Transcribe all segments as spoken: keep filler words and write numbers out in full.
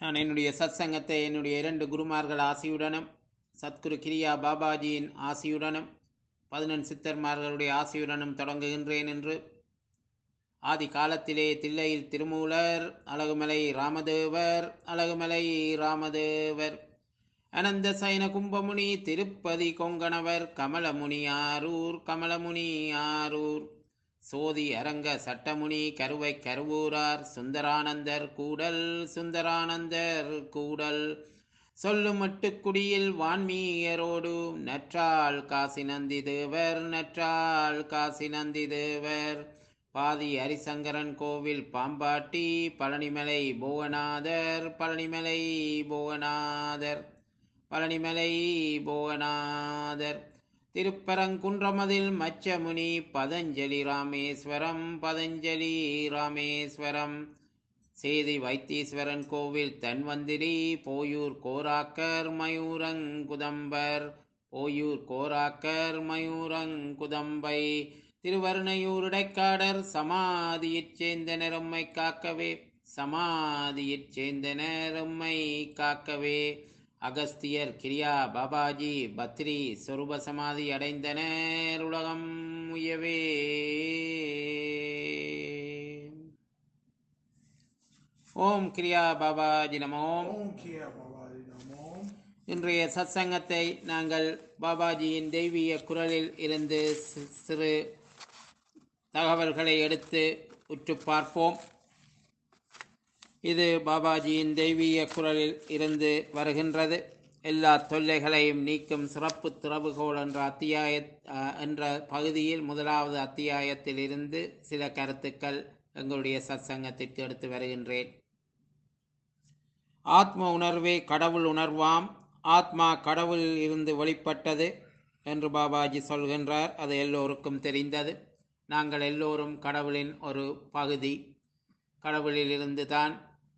நான் என்னுடைய சத்சங்கத்தை என்னுடைய இரண்டு குருமார்கள் ஆசியுடனும் சத்குரு கிரியா பாபாஜியின் ஆசியுடனும் பதினெண் சித்தர்மார்களுடைய ஆசியுடனும் தொடங்குகின்றேன் என்று ஆதி காலத்திலே தில்லையில் திருமூலர் அழகுமலை ராமதேவர் அழகுமலை ராமதேவர் அனந்த சயன கும்பமுனி திருப்பதி கொங்கணவர் கமலமுனி ஆரூர் கமலமுனி ஆரூர் சோதி அரங்க சட்டமுனி கருவை கருவூரார் சுந்தரானந்தர் கூடல் சுந்தரானந்தர் கூடல் சொல்லும் மட்டுக்குடியில் வான்மீயரோடு நற்றாள் காசி நந்தி தேவர் நற்றாள் காசி நந்தி தேவர் பாதி ஹரிசங்கரன் கோவில் பாம்பாட்டி பழனிமலை போகநாதர் பழனிமலை போகநாதர் பழனிமலை போகநாதர் திருப்பரங்குன்றமதில் மச்சமுனி பதஞ்சலி ராமேஸ்வரம் பதஞ்சலி ராமேஸ்வரம் சேதி வைத்தீஸ்வரன் கோவில் தன்வந்திரி போயூர் கோராக்கர் மயூரங்குதம்பர் போயூர் கோராக்கர் மயூரங்குதம்பை திருவருணையூர் இடைக்காடர் சமாதியைச் சேர்ந்தனர் உம்மை காக்கவே சமாதியைச் சேர்ந்தனர் உம்மை காக்கவே அகஸ்தியர் கிரியா பாபாஜி பத்ரி சொரூப சமாதி அடைந்தனர் உலகம் உயவே. ஓம் கிரியா பாபாஜி நமோ. இன்றைய சத்சங்கத்தை நாங்கள் பாபாஜியின் தெய்வீக குரலில் இருந்து சிறு தகவல்களை எடுத்து உற்று பார்ப்போம். இது பாபாஜியின் தெய்வீக குரலில் இருந்து வருகின்றது. எல்லா தொல்லைகளையும் நீக்கும் சிறப்பு திறவுகோள் என்ற அத்தியாய என்ற பகுதியில் முதலாவது அத்தியாயத்தில் இருந்து சில கருத்துக்கள் எங்களுடைய சத்சங்கத்திற்கு எடுத்து வருகின்றேன். ஆத்ம உணர்வே கடவுள் உணர்வாம், ஆத்மா கடவுளில் இருந்து வெளிப்பட்டது என்று பாபாஜி சொல்கின்றார். அது எல்லோருக்கும் தெரிந்தது. நாங்கள் எல்லோரும் கடவுளின் ஒரு பகுதி. கடவுளில் இருந்து தான்,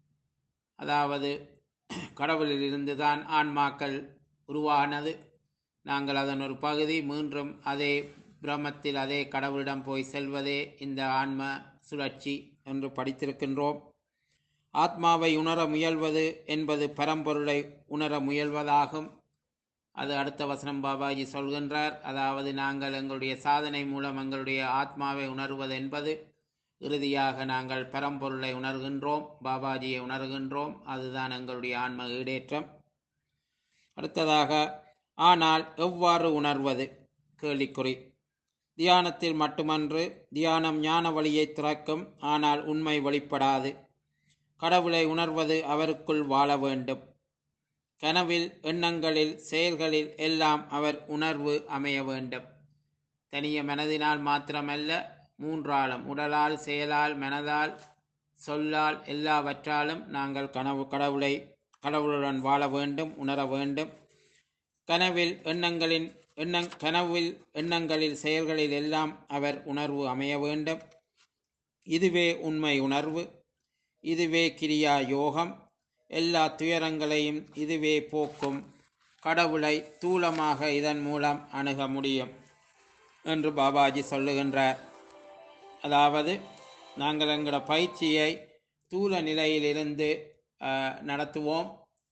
அதாவது கடவுளில் இருந்து தான் ஆன்மாக்கள் உருவானது. நாங்கள் அதன் ஒரு பகுதி. மீண்டும் அதே பிரமத்தில் அதே கடவுளிடம் போய் செல்வதே இந்த ஆன்ம சுழற்சி என்று படித்திருக்கின்றோம். ஆத்மாவை உணர முயல்வது என்பது பரம்பொருளை உணர முயல்வதாகும். அது அடுத்த வசனம் பாபாஜி சொல்கின்றார். அதாவது நாங்கள் எங்களுடைய சாதனை மூலம் எங்களுடைய ஆத்மாவை உணர்வது என்பது இறுதியாக நாங்கள் பரம்பொருளை உணர்கின்றோம், பாபாஜியை உணர்கின்றோம். அதுதான் எங்களுடைய ஆன்ம ஈடேற்றம். அடுத்ததாக, ஆனால் எவ்வாறு உணர்வது கேள்விக்குறி. தியானத்தில் மட்டுமன்று, தியானம் ஞான வழியை திறக்கும், ஆனால் உண்மை வெளிப்படாது. கடவுளை உணர்வது அவருக்குள் வாழ வேண்டும். கனவில், எண்ணங்களில், செயல்களில் எல்லாம் அவர் உணர்வு அமைய வேண்டும். தனிய மனதினால் மாத்திரமல்ல, மூன்றாலும், உடலால், செயலால், மனதால், சொல்லால், எல்லாவற்றாலும் நாங்கள் கனவு கடவுளை கடவுளுடன் வாழ வேண்டும், உணர வேண்டும். கனவில் எண்ணங்களின் எண்ணங் கனவில் எண்ணங்களில் செயல்களில் எல்லாம் அவர் உணர்வு அமைய வேண்டும். இதுவே உண்மை உணர்வு. இதுவே கிரியா யோகம். எல்லா துயரங்களையும் இதுவே போக்கும். கடவுளை தூலமாக இதன் மூலம் அணுக முடியும் என்று பாபாஜி சொல்லுகின்றார். அதாவது நாங்கள் எங்களோட பயிற்சியை தூல நிலையிலிருந்து நடத்துவோம்.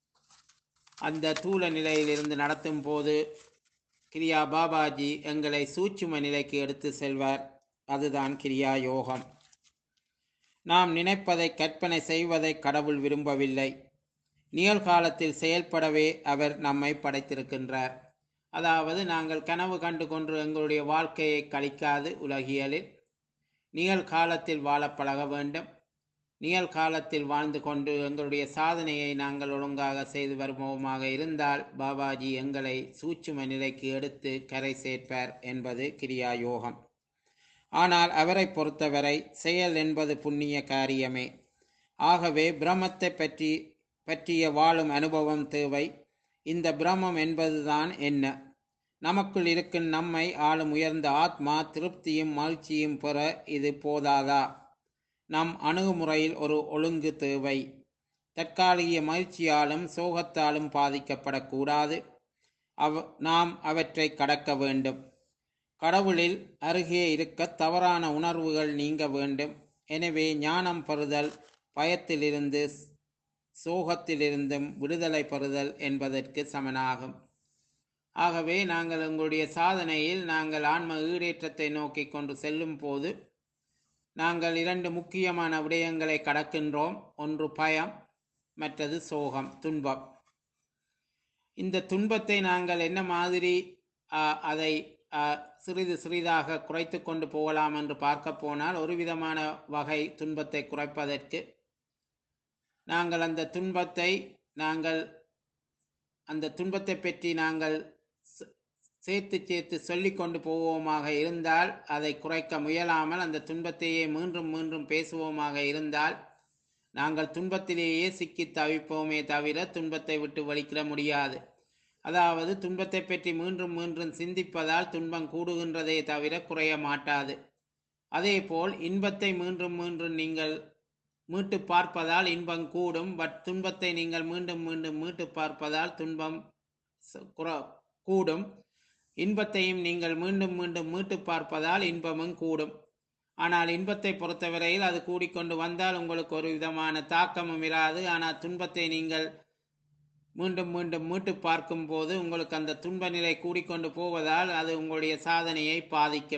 அந்த தூல நிலையிலிருந்து நடத்தும் போது கிரியா பாபாஜி எங்களை சூட்சும நிலைக்கு எடுத்து செல்வார். அதுதான் கிரியா யோகம். நாம் நினைப்பதை கற்பனை செய்வதை கடவுள் விரும்பவில்லை. நிகழ்காலத்தில் செயல்படவே அவர் நம்மை படைத்திருக்கின்றார். அதாவது நாங்கள் கனவு கண்டு கொண்டு எங்களுடைய வாழ்க்கையை கழிக்காது உலகியலில் நிகழ்காலத்தில் வாழ பழக வேண்டும். நிகழ்காலத்தில் வாழ்ந்து கொண்டு எங்களுடைய சாதனையை நாங்கள் ஒழுங்காக செய்து வருவோமாக இருந்தால் பாபாஜி எங்களை சூட்சும நிலைக்கு எடுத்து கரை சேர்ப்பார் என்பது கிரியா யோகம். ஆனால் அவரை பொறுத்தவரை செயல் என்பது புண்ணிய காரியமே. ஆகவே பிரம்மத்தை பற்றி பற்றிய வாழும் அனுபவம் தேவை. இந்த பிரம்மம் என்பதுதான் என்ன? நமக்குள் இருக்கும் நம்மை ஆளும் உயர்ந்த ஆத்மா திருப்தியும் மகிழ்ச்சியும் பெற இது போதாதா? நம் அணுகுமுறையில் ஒரு ஒழுங்கு தேவை. தற்காலிக மகிழ்ச்சியாலும் சோகத்தாலும் பாதிக்கப்படக்கூடாது. அவ் நாம் அவற்றை கடக்க வேண்டும். கடவுளில் அருகே இருக்க தவறான உணர்வுகள் நீங்க வேண்டும். எனவே ஞானம் பெறுதல் பயத்திலிருந்து சோகத்திலிருந்தும் விடுதலை பெறுதல் என்பதற்கு சமனாகும். ஆகவே நாங்கள் எங்களுடைய சாதனையில் நாங்கள் ஆன்ம ஈடேற்றத்தை நோக்கி கொண்டு செல்லும் போது நாங்கள் இரண்டு முக்கியமான விடயங்களை கடக்கின்றோம். ஒன்று பயம், மற்றது சோகம், துன்பம். இந்த துன்பத்தை நாங்கள் என்ன மாதிரி ஆஹ், அதை ஆஹ், சிறிது சிறிதாக குறைத்து கொண்டு போகலாம் என்று பார்க்க போனால், ஒரு விதமான வகை துன்பத்தை குறைப்பதற்கு நாங்கள் அந்த துன்பத்தை நாங்கள் அந்த துன்பத்தை பற்றி நாங்கள் ச- சேர்த்து சேர்த்து சொல்லிக் கொண்டு போவோமாக இருந்தால், அதை குறைக்க முயலாமல் அந்த துன்பத்தையே மீண்டும் மீண்டும் பேசுவோமாக இருந்தால், நாங்கள் துன்பத்திலேயே சிக்கி தவிப்போமே தவிர துன்பத்தை விட்டு வலிக்கிற முடியாது. அதாவது துன்பத்தை பற்றி மீண்டும் மீண்டும் சிந்திப்பதால் துன்பம் கூடுகின்றதே தவிர குறைய மாட்டாது. அதேபோல் இன்பத்தை மீண்டும் மீண்டும் நீங்கள் மீட்டு பார்ப்பதால் இன்பம் கூடும். பட் துன்பத்தை நீங்கள் மீண்டும் மீண்டும் மீட்டு பார்ப்பதால் துன்பம் ச- குற- கூடும். இன்பத்தையும் நீங்கள் மீண்டும் மீண்டும் மீட்டு பார்ப்பதால் இன்பமும் கூடும். ஆனால் இன்பத்தை பொறுத்தவரையில் அது கூடிக்கொண்டு வந்தால் உங்களுக்கு ஒரு விதமான தாக்கமும் இராது. ஆனால் துன்பத்தை நீங்கள் மீண்டும் மீண்டும் மீட்டு பார்க்கும் போது உங்களுக்கு அந்த துன்ப நிலை கூடிக்கொண்டு போவதால் அது உங்களுடைய சாதனையை பாதிக்கும்.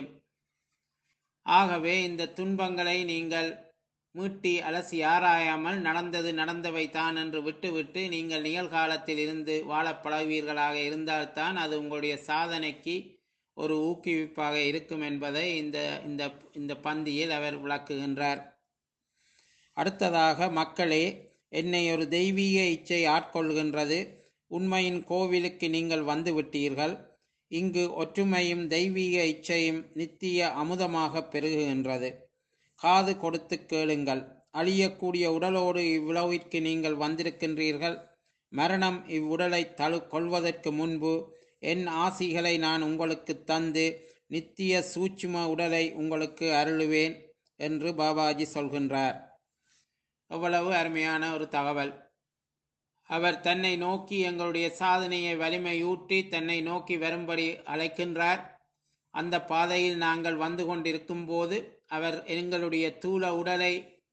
ஆகவே இந்த துன்பங்களை நீங்கள் மீட்டி அலசி ஆராயாமல் நடந்தது நடந்தவை தான் என்று விட்டுவிட்டு நீங்கள் நிகழ்காலத்தில் இருந்து வாழப் பழகுவீர்களாக இருந்தால்தான் அது உங்களுடைய சாதனைக்கு ஒரு ஊக்குவிப்பாக இருக்கும் என்பதை இந்த இந்த இந்த பந்தியில் அவர் விளக்குகின்றார். அடுத்ததாக, மக்களே, என்னை ஒரு தெய்வீக இச்சை ஆட்கொள்கின்றது. உண்மையின் கோவிலுக்கு நீங்கள் வந்து விட்டீர்கள். இங்கு ஒற்றுமையும் தெய்வீக இச்சையும் நித்திய அமுதமாக பெருகுகின்றது. காது கொடுத்து கேளுங்கள். அழியக்கூடிய உடலோடு இவ்வுலகிற்கு நீங்கள் வந்திருக்கின்றீர்கள். மரணம் இவ்வுடலை தழு கொள்வதற்கு முன்பு என் ஆசிகளை நான் உங்களுக்கு தந்து நித்திய சூட்சும உடலை உங்களுக்கு அருளுவேன் என்று பாபாஜி சொல்கின்றார். எவ்வளவு அருமையான ஒரு தகவல்! அவர் தன்னை நோக்கி எங்களுடைய சாதனையை வலிமையூட்டி தன்னை நோக்கி வரும்படி அழைக்கின்றார். அந்த பாதையில் நாங்கள் வந்து கொண்டிருக்கும் போது அவர் எங்களுடைய தூள உடலை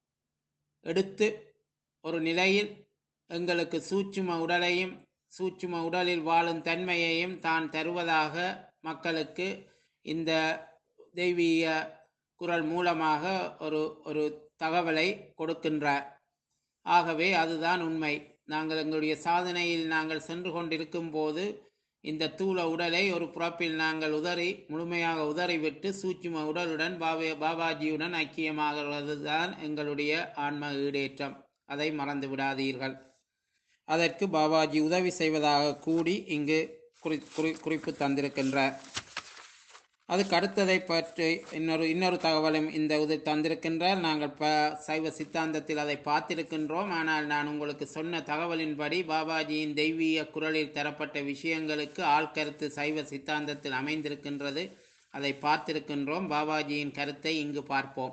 எடுத்து ஒரு நிலையில் எங்களுக்கு சூட்சும உடலையும் சூட்சும உடலில் வாழும் தன்மையையும் தான் தருவதாக மக்களுக்கு இந்த தெய்வீக குரல் மூலமாக ஒரு ஒரு தகவலை கொடுக்கின்றார். ஆகவே அதுதான் உண்மை. நாங்கள் எங்களுடைய சாதனையில் நாங்கள் சென்று கொண்டிருக்கும் போது இந்த தூள உடலை ஒரு புறப்பில் நாங்கள் உதறி முழுமையாக உதறிவிட்டு சூட்சும உடலுடன் பாபா பாபாஜியுடன் ஐக்கியமாகிறது தான் எங்களுடைய ஆன்ம ஈடேற்றம். அதை மறந்து விடாதீர்கள். அதற்கு பாபாஜி உதவி செய்வதாக கூடி இங்கு குறி குறி குறிப்பு தந்திருக்கின்றார். அதுக்கு அடுத்ததை பற்றி இன்னொரு இன்னொரு தகவலும் இந்த உதவி தந்திருக்கின்றார். நாங்கள் ப சைவ சித்தாந்தத்தில் அதை பார்த்திருக்கின்றோம். ஆனால் நான் உங்களுக்கு சொன்ன தகவலின்படி பாபாஜியின் தெய்வீக குரலில் தரப்பட்ட விஷயங்களுக்கு ஆழ்கருத்து சைவ சித்தாந்தத்தில் அமைந்திருக்கின்றது. அதை பார்த்திருக்கின்றோம். பாபாஜியின் கருத்தை இங்கு பார்ப்போம்.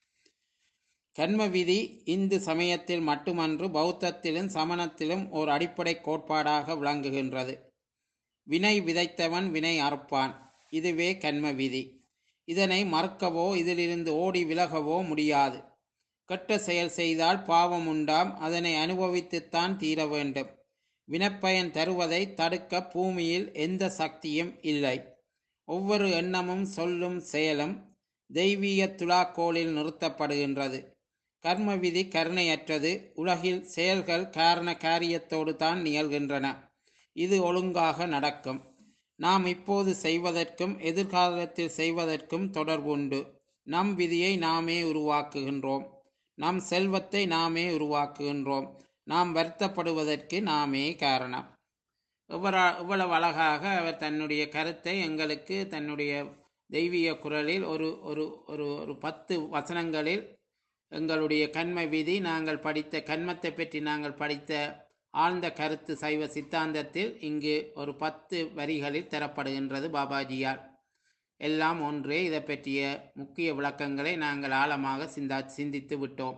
கர்ம விதி இந்து சமயத்தில் மட்டுமன்று, பௌத்தத்திலும் சமணத்திலும் ஓர் அடிப்படை கோட்பாடாக விளங்குகின்றது. வினை விதைத்தவன் வினை அறுப்பான். இதுவே கர்ம விதி. இதனை மறுக்கவோ இதிலிருந்து ஓடி விலகவோ முடியாது. கெட்ட செயல் செய்தால் பாவம் உண்டாம். அதனை அனுபவித்துத்தான் தீர வேண்டும். வினைப்பயன் தருவதை தடுக்க பூமியில் எந்த சக்தியும் இல்லை. ஒவ்வொரு எண்ணமும் சொல்லும் செயலும் தெய்வீக துலாக்கோலில் நிறுத்தப்படுகின்றது. கர்ம விதி கருணையற்றது. உலகில் செயல்கள் காரண காரியத்தோடு தான் நிகழ்கின்றன. இது ஒழுங்காக நடக்கும். நாம் இப்போது செய்வதற்கும் எதிர்காலத்தில் செய்வதற்கும் தொடர்புண்டு. நம் விதியை நாமே உருவாக்குகின்றோம். நம் செல்வத்தை நாமே உருவாக்குகின்றோம். நாம் வருத்தப்படுவதற்கு நாமே காரணம். எவ்வளவு எவ்வளவு அழகாக அவர் தன்னுடைய கருத்தை எங்களுக்கு தன்னுடைய தெய்வீக குரலில் ஒரு ஒரு ஒரு ஒரு பத்து வசனங்களில் எங்களுடைய கண்ம விதி, நாங்கள் படித்த கண்மத்தை பற்றி நாங்கள் படித்த ஆழ்ந்த கருத்து சைவ சித்தாந்தத்தில் இங்கு ஒரு பத்து வரிகளில் தரப்படுகின்றது பாபாஜியால். எல்லாம் ஒன்றே. இதை பற்றிய முக்கிய விளக்கங்களை நாங்கள் ஆழமாக சிந்தா சிந்தித்து விட்டோம்.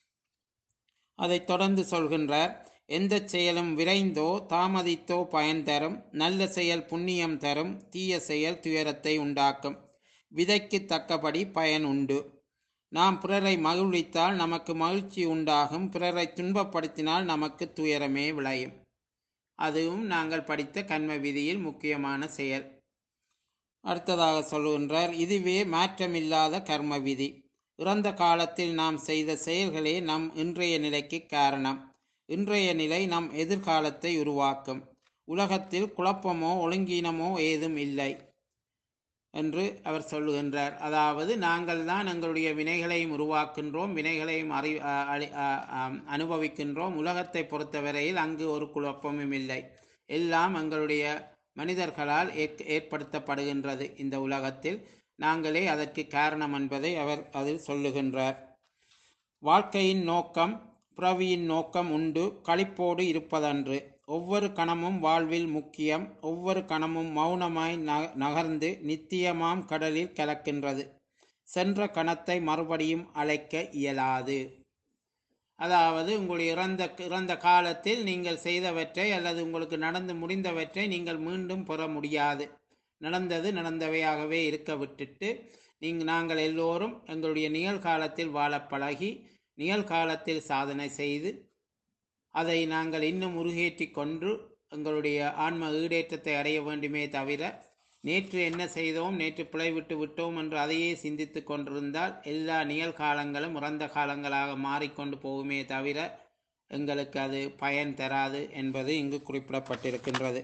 அதைத் தொடர்ந்து சொல்கின்றார். எந்த செயலும் விரைந்தோ தாமதித்தோ பயன் தரும். நல்ல செயல் புண்ணியம் தரும். தீய செயல் துயரத்தை உண்டாக்கும். விதைக்கு தக்கபடி பயன் உண்டு. நாம் பிறரை மகிழ்வித்தால் நமக்கு மகிழ்ச்சி உண்டாகும், பிறரை துன்பப்படுத்தினால் நமக்கு துயரமே விளையும். அதுவும் நாங்கள் படித்த கண்ம விதியில் முக்கியமான செயல். அடுத்ததாக சொல்லுகின்றார், இதுவே மாற்றமில்லாத கர்ம விதி. இறந்த காலத்தில் நாம் செய்த செயல்களே நம் இன்றைய நிலைக்கு காரணம். இன்றைய நிலை நம் எதிர்காலத்தை உருவாக்கும். உலகத்தில் குழப்பமோ ஒழுங்கீனமோ ஏதும் இல்லை என்று அவர் சொல்லுகின்றார். அதாவது நாங்கள் தான் எங்களுடைய வினைகளையும் உருவாக்கின்றோம், வினைகளையும் அறி அனுபவிக்கின்றோம். உலகத்தை பொறுத்தவரையில் அங்கு ஒரு குழப்பமும் இல்லை. எல்லாம் எங்களுடைய மனிதர்களால் ஏற்படுத்தப்படுகின்றது. இந்த உலகத்தில் நாங்களே அதற்கு காரணம் என்பதை அவர் அதில் சொல்லுகின்றார். வாழ்க்கையின் நோக்கம் பிறவியின் நோக்கம் உண்டு, களிப்போடு இருப்பதன்று. ஒவ்வொரு கணமும் வாழ்வில் முக்கியம். ஒவ்வொரு கணமும் மௌனமாய் நகர்ந்து நித்தியமாம் கடலில் கலக்கின்றது. சென்ற கணத்தை மறுபடியும் அழைக்க இயலாது. அதாவது உங்களுடைய இறந்த இறந்த காலத்தில் நீங்கள் செய்தவற்றை அல்லது உங்களுக்கு நடந்து முடிந்தவற்றை நீங்கள் மீண்டும் பெற முடியாது. நடந்தது நடந்தவையாகவே இருக்க விட்டுட்டு நீங்கள் நாங்கள் எல்லோரும் எங்களுடைய நிகழ்காலத்தில் வாழ பழகி நிகழ்காலத்தில் சாதனை செய்து அதை நாங்கள் இன்னும் உருகேற்றி கொண்டு எங்களுடைய ஆன்ம ஈடேற்றத்தை அடைய வேண்டுமே தவிர நேற்று என்ன செய்தோம், நேற்று பிழை விட்டு விட்டோம் என்று அதையே சிந்தித்து கொண்டிருந்தால் எல்லா நிகழ்காலங்களும் இறந்த காலங்களாக மாறிக்கொண்டு போகுமே தவிர எங்களுக்கு அது பயன் தராது என்பது இங்கு குறிப்பிடப்பட்டிருக்கின்றது.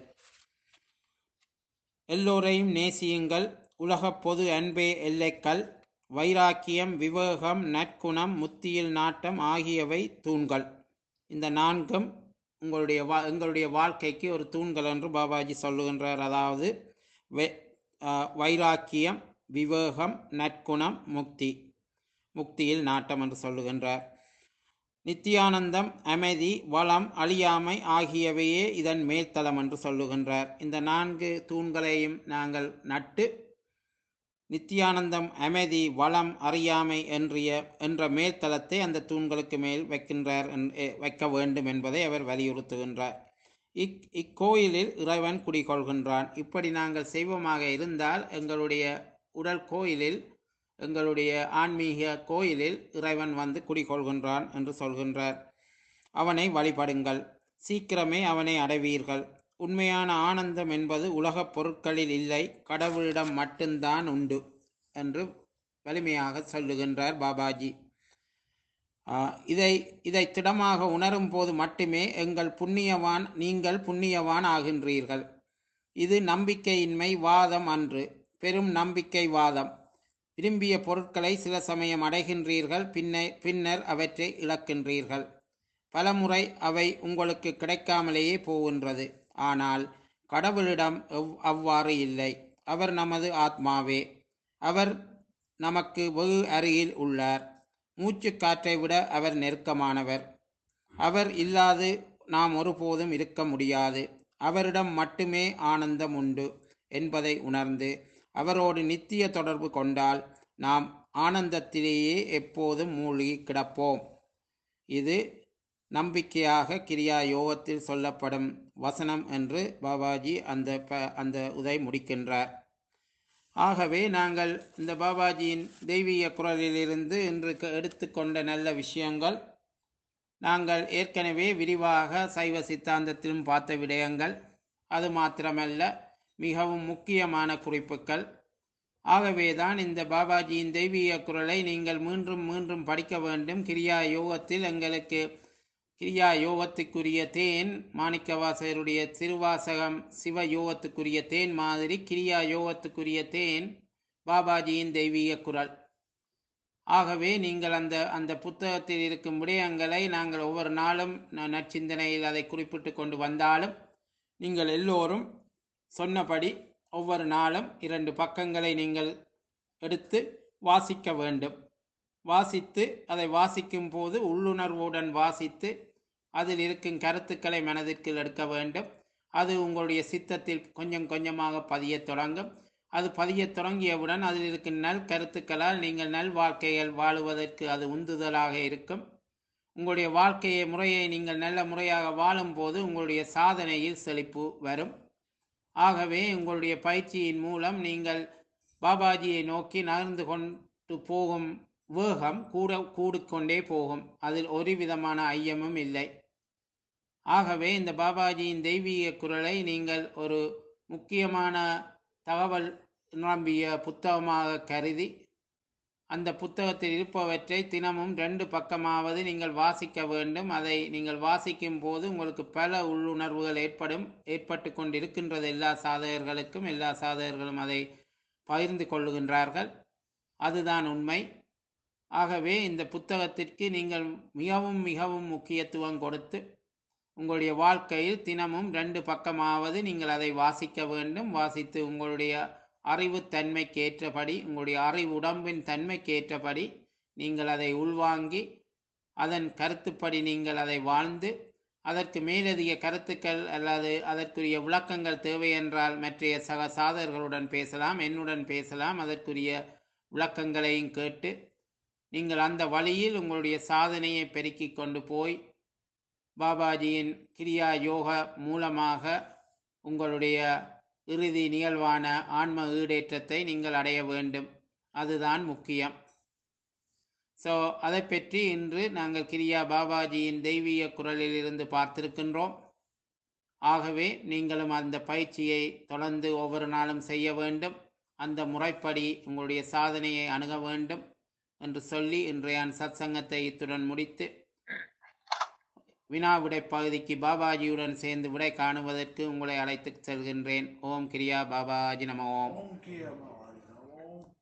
எல்லோரையும் நேசியுங்கள். உலக பொது அன்பே எல்லைக்கல். வைராக்கியம், விவேகம், நற்குணம், முத்தியில் நாட்டம் ஆகியவை தூண்கள். இந்த நான்கும் உங்களுடைய வா எங்களுடைய வாழ்க்கைக்கு ஒரு தூண்கள் என்று பாபாஜி சொல்லுகின்றார். அதாவது வைராக்கியம், விவேகம், நற்குணம், முக்தி, முக்தியில் நாட்டம் என்று சொல்லுகின்றார். நித்தியானந்தம், அமைதி, வளம், அழியாமை ஆகியவையே இதன் மேல்தளம் என்று சொல்லுகின்றார். இந்த நான்கு தூண்களையும் நாங்கள் நட்டு நித்தியானந்தம், அமைதி, வளம், அறியாமை என்றிய என்ற மேல்தளத்தை அந்த தூண்களுக்கு மேல் வைக்கின்றார் வைக்க வேண்டும் என்பதை அவர் வலியுறுத்துகின்றார். இக் இக்கோயிலில் இறைவன் குடிகொள்கின்றான். இப்படி நாங்கள் செய்வமாக இருந்தால் எங்களுடைய உடல் கோயிலில், எங்களுடைய ஆன்மீக கோயிலில் இறைவன் வந்து குடிகொள்கின்றான் என்று சொல்கின்றார். அவனை வழிபடுங்கள், சீக்கிரமே அவனை அடைவீர்கள். உண்மையான ஆனந்தம் என்பது உலகப் பொருட்களில் இல்லை, கடவுளிடம் மட்டும்தான் உண்டு என்று வலிமையாக சொல்லுகின்றார் பாபாஜி. இதை இதை திடமாக உணரும் போது மட்டுமே எங்கள் புண்ணியவான் நீங்கள் புண்ணியவான் ஆகின்றீர்கள். இது நம்பிக்கையின்மை வாதம் அன்று, பெரும் நம்பிக்கை வாதம். விரும்பிய பொருட்களை சில சமயம் அடைகின்றீர்கள், பின்னர் பின்னர் அவற்றை இழக்கின்றீர்கள். பலமுறை அவை உங்களுக்கு கிடைக்காமலேயே போகின்றது. ஆனால் கடவுளிடம் அவ்வாறு இல்லை. அவர் நமது ஆத்மாவே. அவர் நமக்கு வெகு அருகில் உள்ளார். மூச்சு காற்றை விட அவர் நெருக்கமானவர். அவர் இல்லாது நாம் ஒருபோதும் இருக்க முடியாது. அவரிடம் மட்டுமே ஆனந்தம் உண்டு என்பதை உணர்ந்து அவரோடு நித்திய தொடர்பு கொண்டால் நாம் ஆனந்தத்திலேயே எப்போதும் மூழ்கி கிடப்போம். இது நம்பிக்கையாக கிரியா யோகத்தில் சொல்லப்படும் வசனம் என்று பாபாஜி அந்த அந்த உதை முடிக்கின்றார். ஆகவே நாங்கள் இந்த பாபாஜியின் தெய்வீக குரலிலிருந்து இன்று எடுத்துக்கொண்ட நல்ல விஷயங்கள், நாங்கள் ஏற்கனவே விரிவாக சைவ சித்தாந்தத்திலும் பார்த்த விடயங்கள், அது மாத்திரமல்ல மிகவும் முக்கியமான குறிப்புகள். ஆகவேதான் இந்த பாபாஜியின் தெய்வீக குரலை நீங்கள் மீண்டும் மீண்டும் படிக்க வேண்டும். கிரியா யோகத்தில் எங்களுக்கு கிரியா யோகத்துக்குரிய தேன் மாணிக்கவாசகருடைய திருவாசகம் சிவ யோகத்துக்குரிய தேன் மாதிரி கிரியா யோகத்துக்குரிய தேன் பாபாஜியின் தெய்வீக குரல். ஆகவே நீங்கள் அந்த அந்த புத்தகத்தில் இருக்கும் விடயங்களை நாங்கள் ஒவ்வொரு நாளும் நற்சிந்தனையில் அதை குறிப்பிட்டு கொண்டு வந்தாலும் நீங்கள் எல்லோரும் சொன்னபடி ஒவ்வொரு நாளும் இரண்டு பக்கங்களை நீங்கள் எடுத்து வாசிக்க வேண்டும். வாசித்து அதை வாசிக்கும் போது உள்ளுணர்வுடன் வாசித்து அதில் இருக்கும் கருத்துக்களை மனதிற்கு எடுக்க வேண்டும். அது உங்களுடைய சித்தத்தில் கொஞ்சம் கொஞ்சமாக பதிய தொடங்கும். அது பதிய தொடங்கியவுடன் அதில் இருக்கும் நல் கருத்துக்களால் நீங்கள் நல் வாழ்க்கைகள் வாழுவதற்கு அது உந்துதலாக இருக்கும். உங்களுடைய வாழ்க்கையை முறையை நீங்கள் நல்ல முறையாக வாழும் போது உங்களுடைய சாதனையில் செழிப்பு வரும். ஆகவே உங்களுடைய பயிற்சியின் மூலம் நீங்கள் பாபாஜியை நோக்கி நகர்ந்து கொண்டு போகும் வேகம் கூட கூடிக்கொண்டே போகும். அதில் ஒரு விதமான ஐயமும் இல்லை. ஆகவே இந்த பாபாஜியின் தெய்வீக குரலை நீங்கள் ஒரு முக்கியமான தகவல் நிரம்பிய புத்தகமாக கருதி அந்த புத்தகத்தில் இருப்பவற்றை தினமும் ரெண்டு பக்கமாவது நீங்கள் வாசிக்க வேண்டும். அதை நீங்கள் வாசிக்கும் போது உங்களுக்கு பல உள்ளுணர்வுகள் ஏற்படும் ஏற்பட்டு கொண்டிருக்கின்றது. எல்லா சாதகர்களுக்கும் எல்லா சாதகர்களும் அதை பகிர்ந்து கொள்ளுகின்றார்கள். அதுதான் உண்மை. ஆகவே இந்த புத்தகத்திற்கு நீங்கள் மிகவும் மிகவும் முக்கியத்துவம் கொடுத்து உங்களுடைய வாழ்க்கையில் தினமும் ரெண்டு பக்கமாவது நீங்கள் அதை வாசிக்க வேண்டும். வாசித்து உங்களுடைய அறிவு தன்மைக்கு ஏற்றபடி, உங்களுடைய அறிவு உடம்பின் தன்மைக்கு ஏற்றபடி நீங்கள் அதை உள்வாங்கி அதன் கருத்துப்படி நீங்கள் அதை வாழ்ந்து அதற்கு மேலதிக கருத்துக்கள் அல்லது அதற்குரிய விளக்கங்கள் தேவை என்றால் மற்றைய சக சாதகர்களுடன் பேசலாம், என்னுடன் பேசலாம். அதற்குரிய விளக்கங்களையும் கேட்டு நீங்கள் அந்த வழியில் உங்களுடைய சாதனையை பெருக்கிக் கொண்டு போய் பாபாஜியின் கிரியா யோகா மூலமாக உங்களுடைய இறுதி நிகழ்வான ஆன்ம ஈடேற்றத்தை நீங்கள் அடைய வேண்டும். அதுதான் முக்கியம். ஸோ அதை பற்றி இன்று நாங்கள் கிரியா பாபாஜியின் தெய்வீக குரலில் இருந்து பார்த்திருக்கின்றோம். ஆகவே நீங்களும் அந்த பயிற்சியை தொடர்ந்து ஒவ்வொரு நாளும் செய்ய வேண்டும். அந்த முறைப்படி உங்களுடைய சாதனையை அணுக வேண்டும் என்று சொல்லி இன்றைய சத்சங்கத்தை இத்துடன் முடித்து வினா விடை பகுதிக்கு பாபாஜியுடன் சேர்ந்து விடை காணுவதற்கு உங்களை அழைத்து செல்கின்றேன். ஓம் கிரியா பாபாஜி நம. ஓம்.